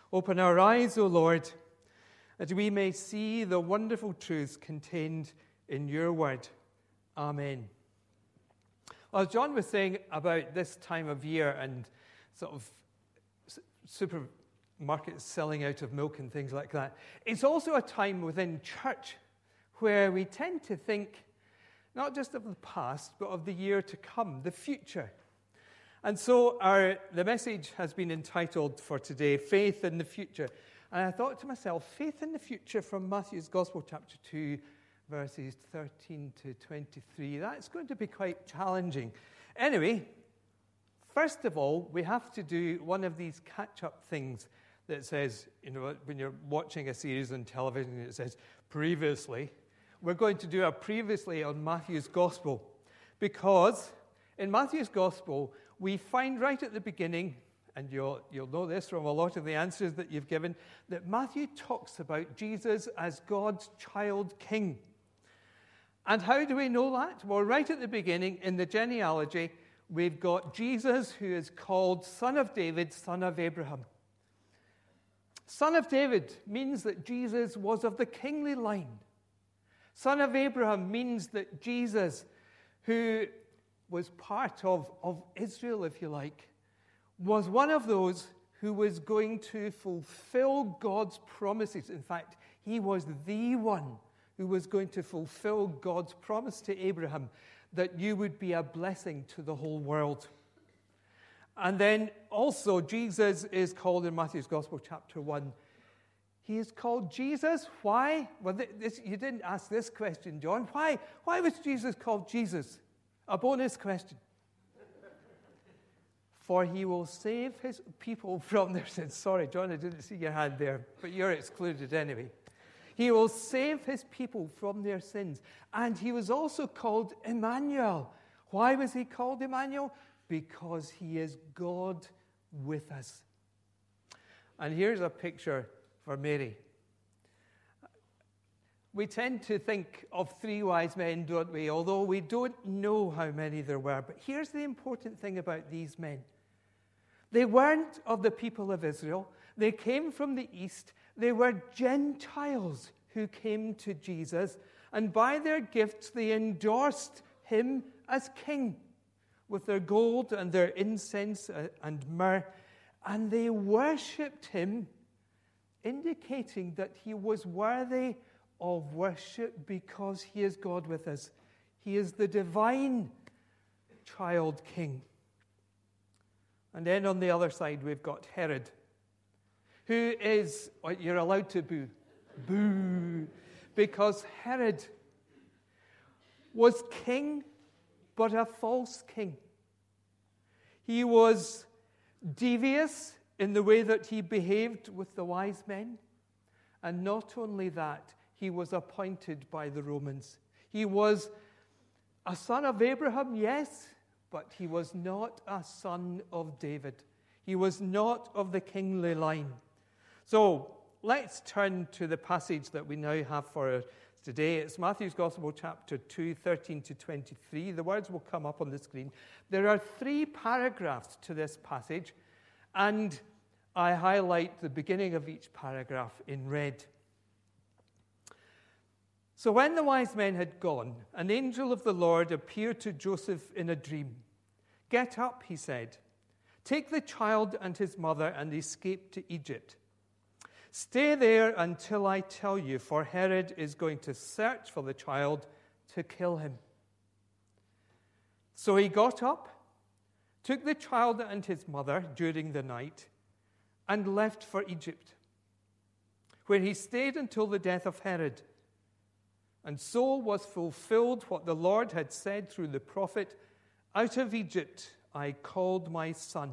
Open our eyes, O Lord, that we may see the wonderful truths contained in your word. Amen. Well, as John was saying about this time of year and sort of supermarkets selling out of milk and things like that, it's also a time within church where we tend to think not just of the past, but of the year to come, the future. And so the message has been entitled for today, Faith in the Future. And I thought to myself, Faith in the Future from Matthew's Gospel, chapter 2, verses 13 to 23. That's going to be quite challenging. Anyway, first of all, we have to do one of these catch-up things that says, when you're watching a series on television, it says, previously. We're going to do a previously on Matthew's Gospel, because in Matthew's Gospel, we find right at the beginning, and you'll know this from a lot of the answers that you've given, that Matthew talks about Jesus as God's child king. And how do we know that? Well, right at the beginning, in the genealogy, we've got Jesus, who is called Son of David, Son of Abraham. Son of David means that Jesus was of the kingly line. Son of Abraham means that Jesus, who was part of Israel, if you like, was one of those who was going to fulfill God's promises. In fact, he was the one who was going to fulfill God's promise to Abraham that you would be a blessing to the whole world. And then also Jesus is called in Matthew's Gospel, chapter 1. He is called Jesus. Why? Well, you didn't ask this question, John. Why was Jesus called Jesus? A bonus question. For he will save his people from their sins. Sorry, John, I didn't see your hand there, but you're excluded anyway. He will save his people from their sins. And he was also called Emmanuel. Why was he called Emmanuel? Because he is God with us. And here's a picture for Mary. We tend to think of three wise men, don't we? Although we don't know how many there were. But here's the important thing about these men. They weren't of the people of Israel. They came from the east. They were Gentiles who came to Jesus. And by their gifts, they endorsed him as king with their gold and their incense and myrrh. And they worshipped him, indicating that he was worthy of worship because he is God with us. He is the divine child king. And then on the other side, we've got Herod, who is, you're allowed to boo. Boo. Because Herod was king, but a false king. He was devious in the way that he behaved with the wise men. And not only that, he was appointed by the Romans. He was a son of Abraham, yes, but he was not a son of David. He was not of the kingly line. So let's turn to the passage that we now have for us today. It's Matthew's Gospel, chapter 2, 13 to 23. The words will come up on the screen. There are 3 paragraphs to this passage, and I highlight the beginning of each paragraph in red. So when the wise men had gone, an angel of the Lord appeared to Joseph in a dream. "Get up," he said. "Take the child and his mother and escape to Egypt. Stay there until I tell you, for Herod is going to search for the child to kill him." So he got up, took the child and his mother during the night, and left for Egypt, where he stayed until the death of Herod. And so was fulfilled what the Lord had said through the prophet, "Out of Egypt I called my son."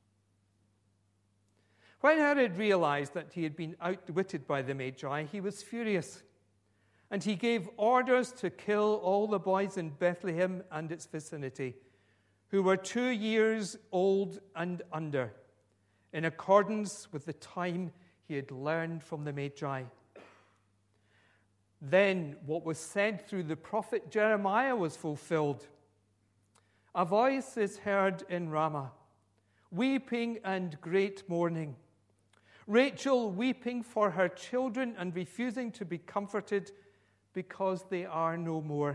When Herod realized that he had been outwitted by the Magi, he was furious. And he gave orders to kill all the boys in Bethlehem and its vicinity, who were 2 years old and under, in accordance with the time he had learned from the Magi. Then what was said through the prophet Jeremiah was fulfilled. "A voice is heard in Ramah, weeping and great mourning. Rachel weeping for her children and refusing to be comforted because they are no more.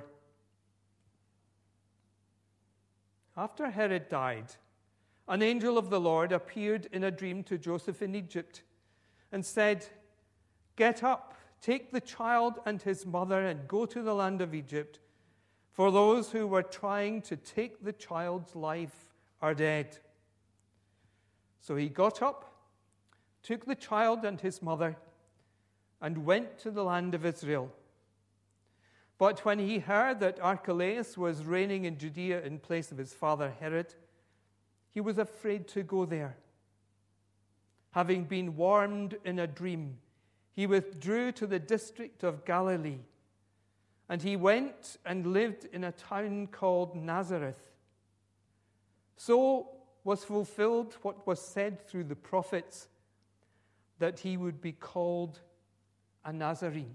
After Herod died, an angel of the Lord appeared in a dream to Joseph in Egypt and said, "Get up, take the child and his mother and go to the land of Egypt, for those who were trying to take the child's life are dead." So he got up, took the child and his mother, and went to the land of Israel. But when he heard that Archelaus was reigning in Judea in place of his father Herod, he was afraid to go there. Having been warned in a dream, he withdrew to the district of Galilee, and he went and lived in a town called Nazareth. So was fulfilled what was said through the prophets, that he would be called a Nazarene.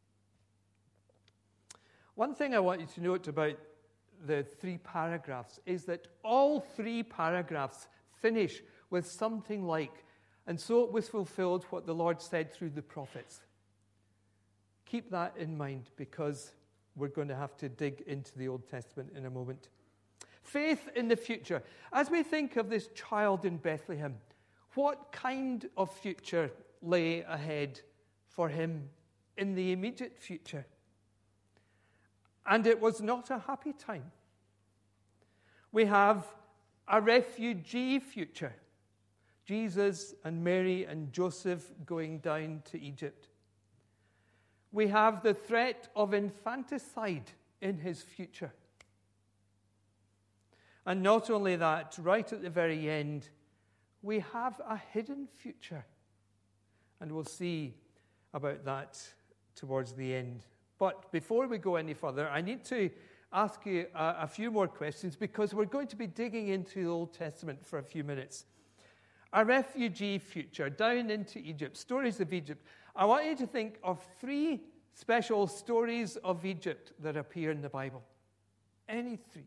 One thing I want you to note about the 3 paragraphs is that all 3 paragraphs finish with something like, "And so it was fulfilled what the Lord said through the prophets." Keep that in mind, because we're going to have to dig into the Old Testament in a moment. Faith in the future. As we think of this child in Bethlehem, what kind of future lay ahead for him in the immediate future? And it was not a happy time. We have a refugee future. Jesus and Mary and Joseph going down to Egypt. We have the threat of infanticide in his future. And not only that, right at the very end, we have a hidden future. And we'll see about that towards the end. But before we go any further, I need to ask you a few more questions, because we're going to be digging into the Old Testament for a few minutes. A refugee future, down into Egypt, stories of Egypt. I want you to think of 3 special stories of Egypt that appear in the Bible. Any 3.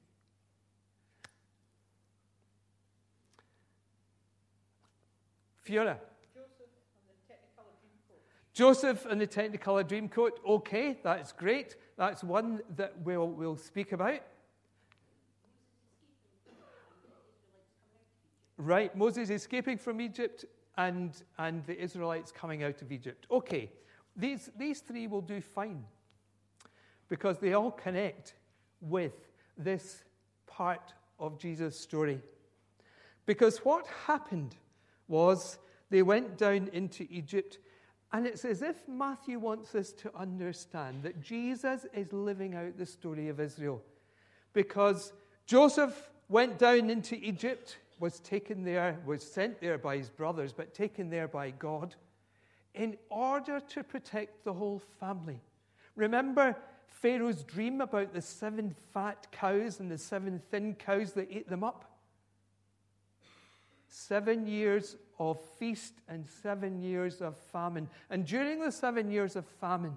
Fiona. Joseph and the Technicolor Dreamcoat. Okay, that's great. That's one that we'll speak about. Right, Moses escaping from Egypt and the Israelites coming out of Egypt. Okay, these 3 will do fine, because they all connect with this part of Jesus' story. Because what happened was they went down into Egypt, and it's as if Matthew wants us to understand that Jesus is living out the story of Israel. Because Joseph went down into Egypt, was taken there, was sent there by his brothers, but taken there by God in order to protect the whole family. Remember Pharaoh's dream about the 7 fat cows and the 7 thin cows that ate them up? 7 years of feast and 7 years of famine. And during the 7 years of famine,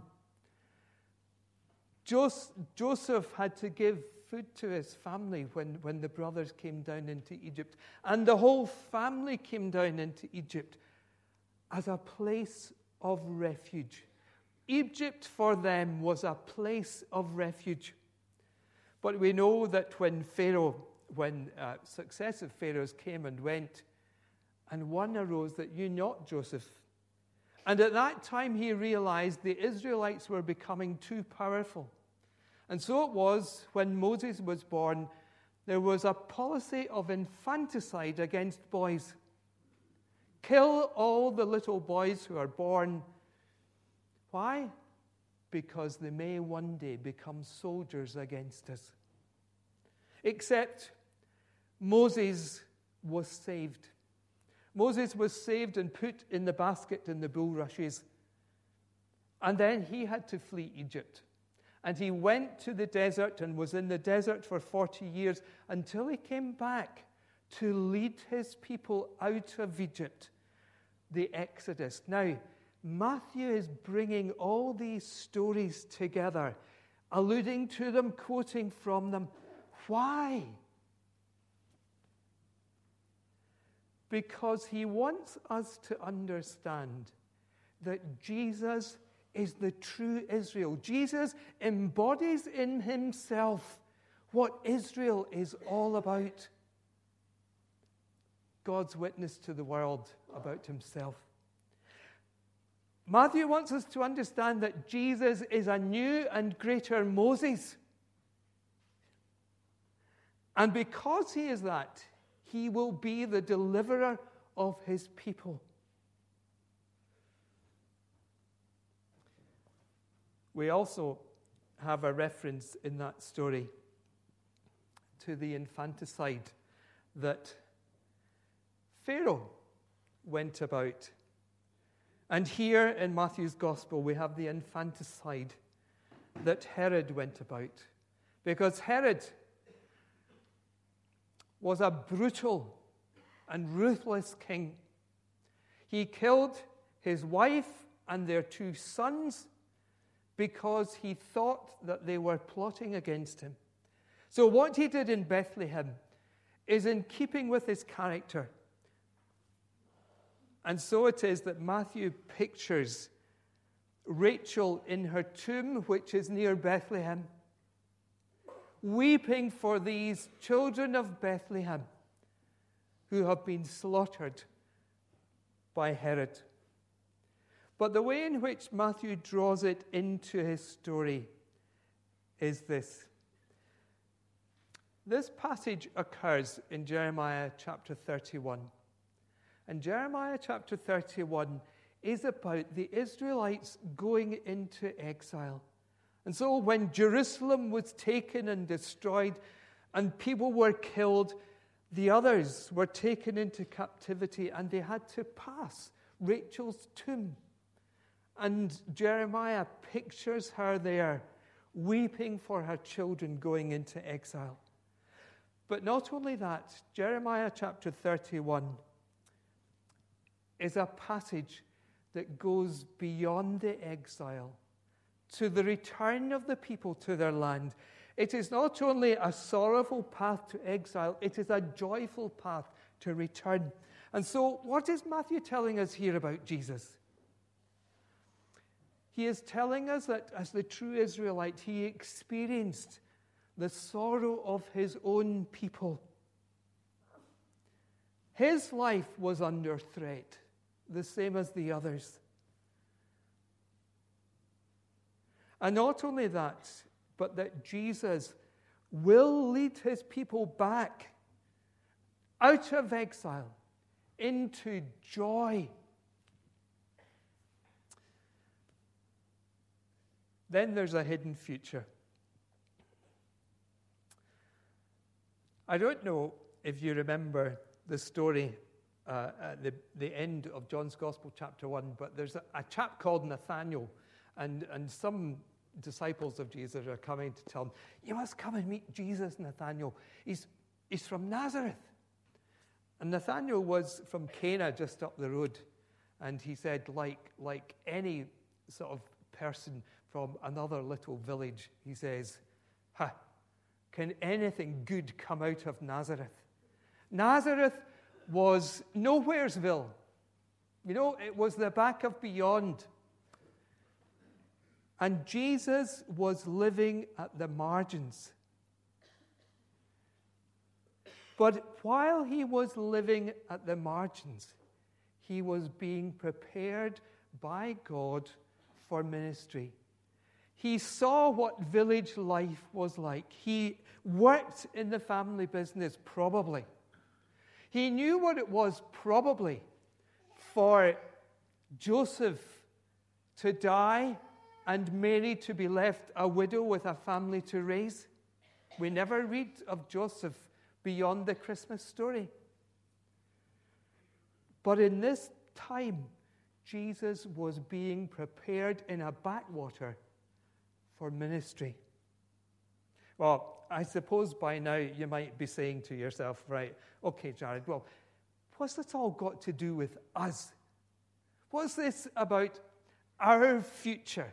Joseph had to give food to his family when the brothers came down into Egypt. And the whole family came down into Egypt as a place of refuge. Egypt for them was a place of refuge. But we know that when successive pharaohs came and went, and one arose that knew not Joseph. And at that time he realized the Israelites were becoming too powerful. And so it was when Moses was born, there was a policy of infanticide against boys. Kill all the little boys who are born. Why? Because they may one day become soldiers against us. Except Moses was saved. Moses was saved and put in the basket in the bulrushes. And then he had to flee Egypt. And he went to the desert and was in the desert for 40 years until he came back to lead his people out of Egypt, the Exodus. Now, Matthew is bringing all these stories together, alluding to them, quoting from them. Why? because he wants us to understand that Jesus is the true Israel. Jesus embodies in himself what Israel is all about. God's witness to the world about himself. Matthew wants us to understand that Jesus is a new and greater Moses. And because he is that, he will be the deliverer of his people. We also have a reference in that story to the infanticide that Pharaoh went about. And here in Matthew's Gospel, we have the infanticide that Herod went about. Because Herod was a brutal and ruthless king. He killed his wife and their 2 sons because he thought that they were plotting against him. So what he did in Bethlehem is in keeping with his character. And so it is that Matthew pictures Rachel in her tomb, which is near Bethlehem, weeping for these children of Bethlehem who have been slaughtered by Herod. But the way in which Matthew draws it into his story is this. This passage occurs in Jeremiah chapter 31. And Jeremiah chapter 31 is about the Israelites going into exile. And so when Jerusalem was taken and destroyed and people were killed, the others were taken into captivity and they had to pass Rachel's tomb. And Jeremiah pictures her there, weeping for her children going into exile. But not only that, Jeremiah chapter 31 is a passage that goes beyond the exile to the return of the people to their land. It is not only a sorrowful path to exile, it is a joyful path to return. And so, what is Matthew telling us here about Jesus? He is telling us that as the true Israelite, he experienced the sorrow of his own people. His life was under threat, the same as the others. And not only that, but that Jesus will lead his people back out of exile into joy. Then there's a hidden future. I don't know if you remember the story at the end of John's Gospel, chapter 1, but there's a chap called Nathanael, and some disciples of Jesus are coming to tell him, "You must come and meet Jesus, Nathanael. He's from Nazareth." And Nathanael was from Cana, just up the road, and he said, like any sort of person from another little village, he says, can anything good come out of Nazareth? Nazareth was Nowheresville. You know, it was the back of beyond. And Jesus was living at the margins. But while he was living at the margins, he was being prepared by God for ministry. He saw what village life was like. He worked in the family business, probably. He knew what it was, probably, for Joseph to die and Mary to be left a widow with a family to raise. We never read of Joseph beyond the Christmas story. But in this time, Jesus was being prepared in a backwater for ministry. Well, I suppose by now you might be saying to yourself, right, okay, Jared, well, what's this all got to do with us? What's this about our future?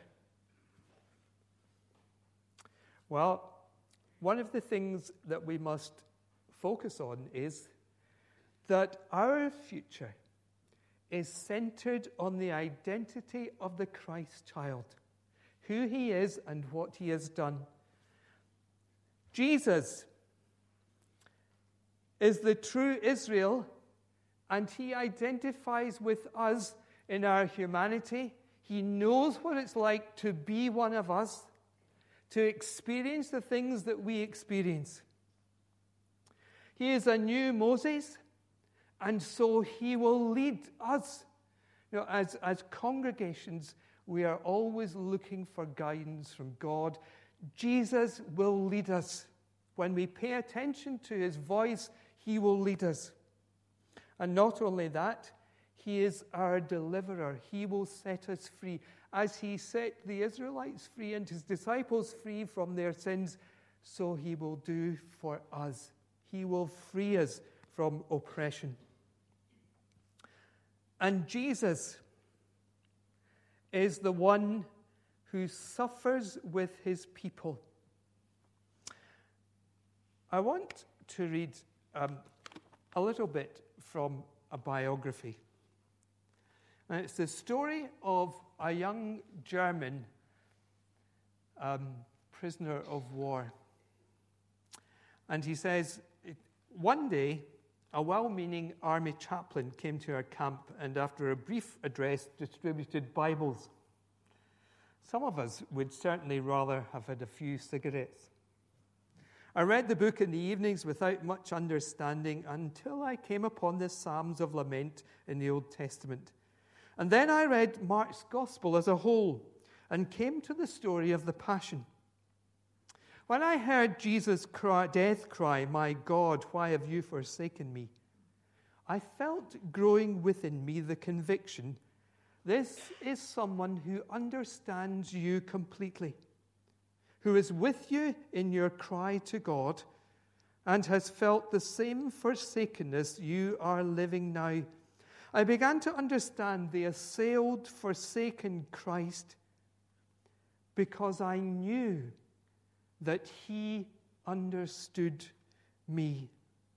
Well, one of the things that we must focus on is that our future is centered on the identity of the Christ child, who he is and what he has done. Jesus is the true Israel, and he identifies with us in our humanity. He knows what it's like to be one of us, to experience the things that we experience. He is a new Moses, and so he will lead us. You know, as congregations, we are always looking for guidance from God. Jesus will lead us. When we pay attention to his voice, he will lead us. And not only that, he is our deliverer. He will set us free. As he set the Israelites free and his disciples free from their sins, so he will do for us. He will free us from oppression. And Jesus is the one who suffers with his people. I want to read a little bit from a biography. And it's the story of a young German prisoner of war. And he says, one day, a well-meaning army chaplain came to our camp and after a brief address distributed Bibles. Some of us would certainly rather have had a few cigarettes. I read the book in the evenings without much understanding until I came upon the Psalms of Lament in the Old Testament. And then I read Mark's Gospel as a whole and came to the story of the Passion. When I heard Jesus' death cry, "My God, why have you forsaken me?" I felt growing within me the conviction, this is someone who understands you completely, who is with you in your cry to God and has felt the same forsakenness you are living now. I began to understand the assailed, forsaken Christ because I knew that he understood me.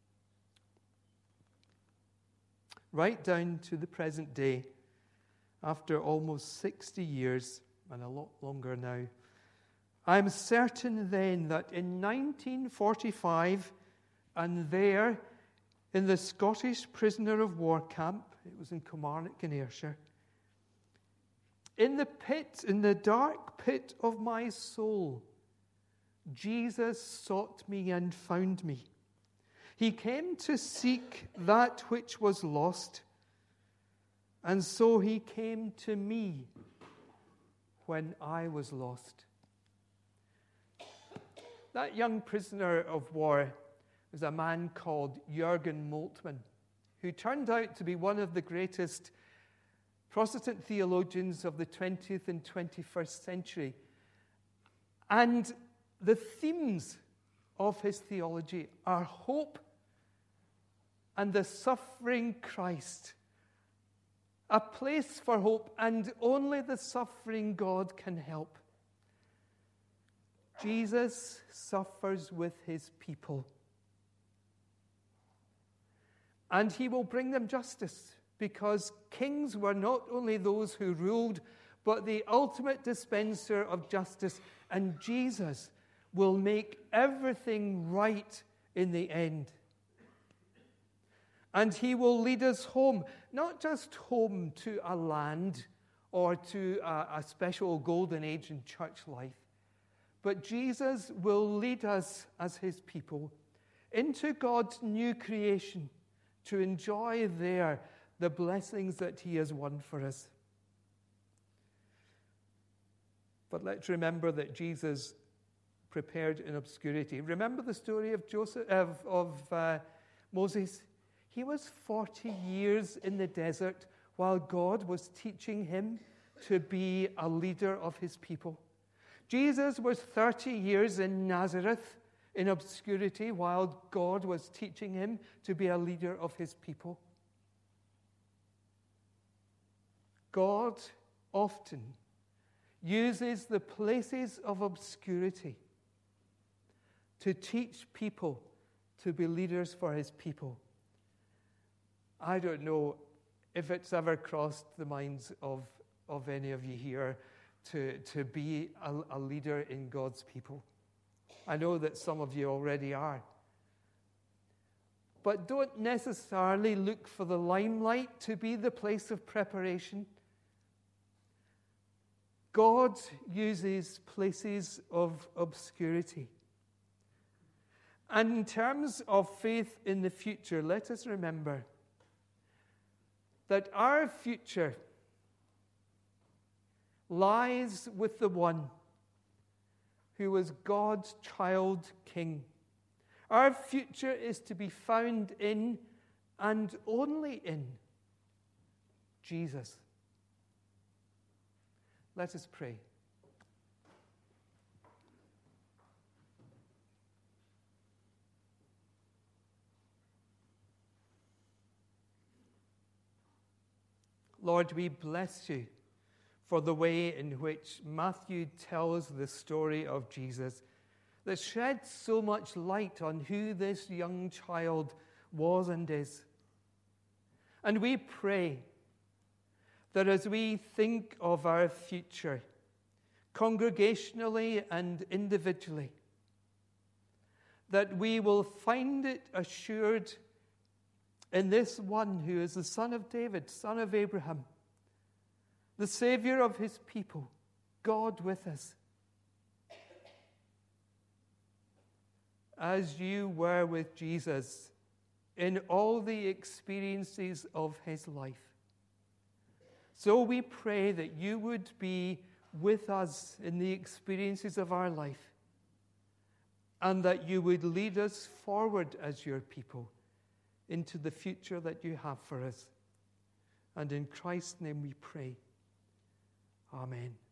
Right down to the present day, after almost 60 years, and a lot longer now, I am certain then that in 1945, and there in the Scottish prisoner of war camp, it was in Kilmarnock in Ayrshire, in the dark pit of my soul, Jesus sought me and found me. He came to seek that which was lost, and so he came to me when I was lost. That young prisoner of war was a man called Jürgen Moltmann, who turned out to be one of the greatest Protestant theologians of the 20th and 21st century. And the themes of his theology are hope and the suffering Christ. A place for hope, and only the suffering God can help. Jesus suffers with his people. And he will bring them justice, because kings were not only those who ruled, but the ultimate dispenser of justice. And Jesus will make everything right in the end. And he will lead us home, not just home to a land or to a special golden age in church life, but Jesus will lead us as his people into God's new creation to enjoy there the blessings that he has won for us. But let's remember that Jesus prepared in obscurity. Remember the story of Moses? He was 40 years in the desert while God was teaching him to be a leader of his people. Jesus was 30 years in Nazareth in obscurity while God was teaching him to be a leader of his people. God often uses the places of obscurity to teach people to be leaders for his people. I don't know if it's ever crossed the minds of any of you here to be a leader in God's people. I know that some of you already are. But don't necessarily look for the limelight to be the place of preparation. God uses places of obscurity. And in terms of faith in the future, let us remember that our future lies with the one who was God's child king. Our future is to be found in and only in Jesus. Let us pray. Lord, we bless you for the way in which Matthew tells the story of Jesus that sheds so much light on who this young child was and is. And we pray that as we think of our future, congregationally and individually, that we will find it assured in this one who is the Son of David, son of Abraham, the Savior of his people, God with us. As you were with Jesus in all the experiences of his life, so we pray that you would be with us in the experiences of our life, and that you would lead us forward as your people into the future that you have for us. And in Christ's name we pray. Amen.